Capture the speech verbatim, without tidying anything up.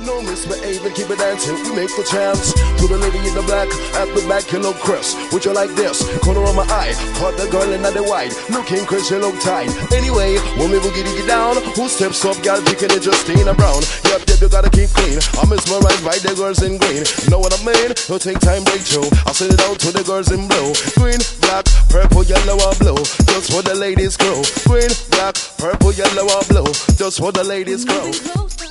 No misbehaving, keep it dancing, we make the chance. To the lady in the black, at the back, you look crisp. Would you like this? Corner of my eye, caught the girl in the white. Looking crisp, you look tight. Anyway, when we boogie diggy down, who steps up, girl, picking it, Justina Brown. Yep, yep, you gotta keep clean. I'm mesmerized by the girls in green. Know what I mean? Don't take time, break through. I'll send it out to the girls in blue. Green, black, purple, yellow, or blue. Just for the ladies grow. Green, black, purple, yellow, or blue. Just for the ladies grow.